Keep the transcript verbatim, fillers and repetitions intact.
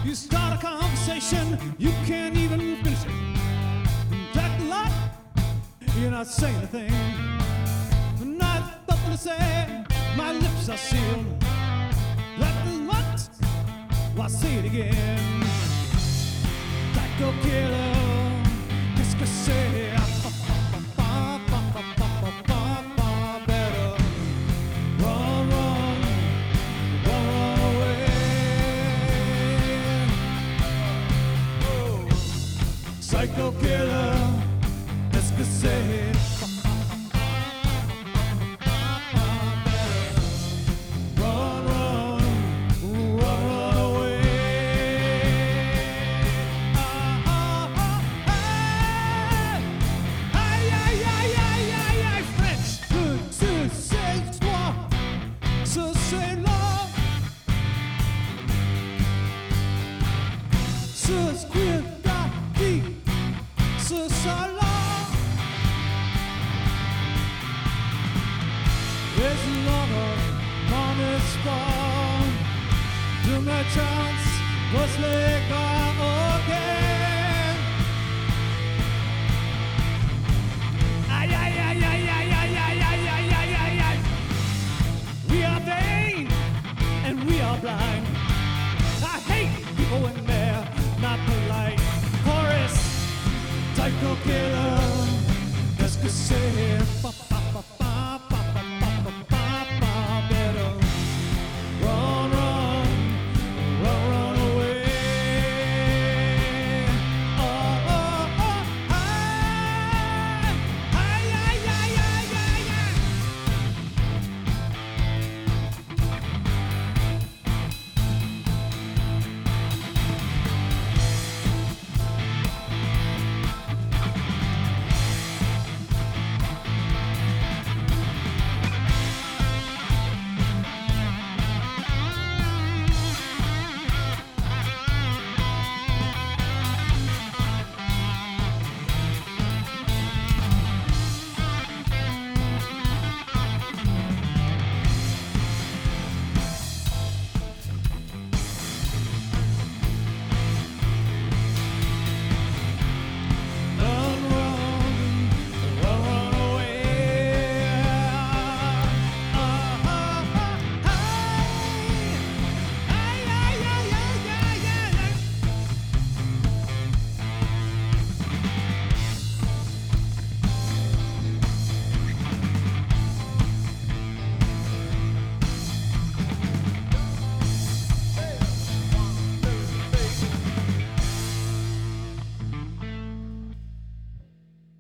You start a conversation, you can't even finish it. Act like you're not saying a thing. And I thought to say, my lips are sealed. That is what? Well, I say it again. Psycho killer, qu'est-ce que c'est? Better run, run, run, run away. Oh. Psycho killer, qu'est-ce que c'est? Ce squid da di, ce salon. There's a lover on his spawn. To my chance was laid again. Ay, ay, ay, ay, ay, ay, ay, ay, ay, ay, ay, ay. We are vain and we are blind. I hate people when they're not polite. Chorus, psycho killer, qu'est-ce que c'est?